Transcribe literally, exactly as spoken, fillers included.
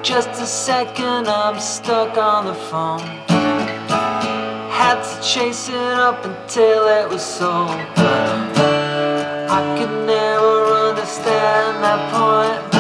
Just a second, I'm stuck on the phone. Had to chase it up until it was sold, but I could never understand that point.